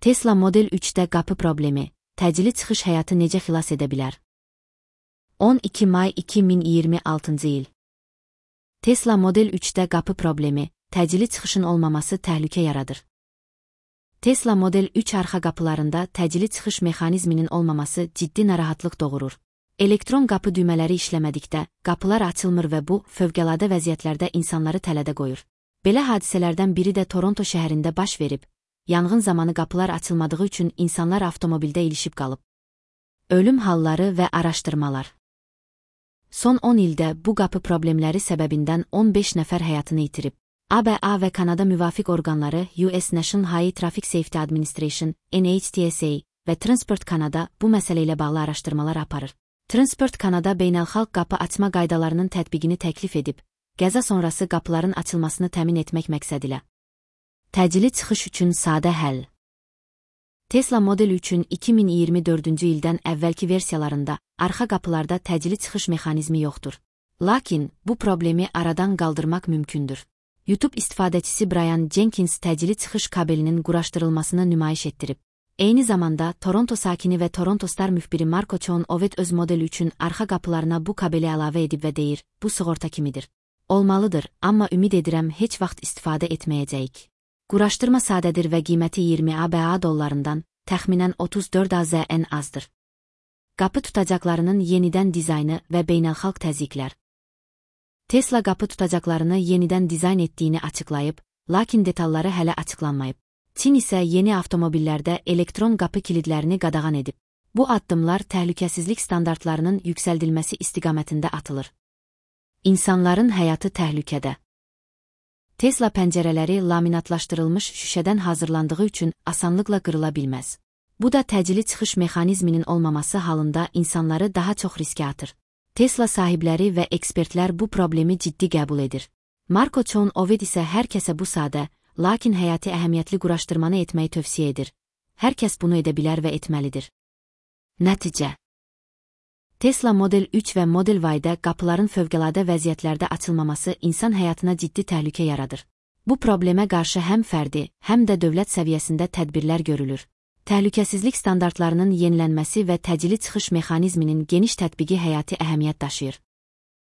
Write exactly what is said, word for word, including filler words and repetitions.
Tesla Model üçdə qapı problemi, təcili çıxış həyatı necə xilas edə bilər? on iki may iki min iyirmi altıncı il. Tesla Model üçdə qapı problemi, təcili çıxışın olmaması təhlükə yaradır. Tesla Model üç arxa qapılarında təcili çıxış mexanizminin olmaması ciddi narahatlıq doğurur. Elektron qapı düymələri işləmədikdə, qapılar açılmır və bu, fövqəladə vəziyyətlərdə insanları tələdə qoyur. Belə hadisələrdən biri də Toronto şəhərində baş verib. Yanğın zamanı qapılar açılmadığı üçün insanlar avtomobildə ilişib qalıb. Ölüm halları və araşdırmalar. Son on ildə bu qapı problemləri səbəbindən on beş nəfər həyatını itirib. A B A və Kanada müvafiq orqanları U S National Highway Traffic Safety Administration, N H T S A və Transport Canada bu məsələ ilə bağlı araşdırmalar aparır. Transport Canada beynəlxalq qapı açma qaydalarının tətbiqini təklif edib, qəza sonrası qapıların açılmasını təmin etmək məqsədilə. Təcili çıxış üçün sadə həll. Tesla Model üçün iki min iyirmi dördüncü ildən əvvəlki versiyalarında arxa qapılarda təcili çıxış mexanizmi yoxdur. Lakin bu problemi aradan qaldırmaq mümkündür. YouTube istifadəçisi Brian Jenkins təcili çıxış kabelinin quraşdırılmasını nümayiş etdirib. Eyni zamanda Toronto sakini və Toronto Star müxbiri Marco Chon Ovet öz Model üçün arxa qapılarına bu kabeli əlavə edib və deyir, bu sığorta kimidir. Olmalıdır, amma ümid edirəm heç vaxt istifadə etməyəcəyik. Quraşdırma sadədir və qiyməti iyirmi A B A dollarından, təxminən otuz dörd A Z N azdır. Qapı tutacaqlarının yenidən dizaynı və beynəlxalq təzyiqlər. Tesla qapı tutacaqlarını yenidən dizayn etdiyini açıqlayıb, lakin detalları hələ açıqlanmayıb. Çin isə yeni avtomobillərdə elektron qapı kilidlərini qadağan edib. Bu addımlar təhlükəsizlik standartlarının yüksəldilməsi istiqamətində atılır. İnsanların həyatı təhlükədə. Tesla pəncərələri laminatlaşdırılmış şüşədən hazırlandığı üçün asanlıqla qırıla bilməz. Bu da təcili çıxış mexanizminin olmaması halında insanları daha çox riskə atır. Tesla sahibləri və ekspertlər bu problemi ciddi qəbul edir. Marco Chon Ovet isə hər kəsə bu sadə, lakin həyati əhəmiyyətli quraşdırmanı etməyi tövsiyə edir. Hər kəs bunu edə bilər və etməlidir. Nəticə. Tesla Model üç və Model Y-də qapıların fövqəladə vəziyyətlərdə açılmaması insan həyatına ciddi təhlükə yaradır. Bu problemə qarşı həm fərdi, həm də dövlət səviyyəsində tədbirlər görülür. Təhlükəsizlik standartlarının yenilənməsi və təcili çıxış mexanizminin geniş tətbiqi həyati əhəmiyyət daşıyır.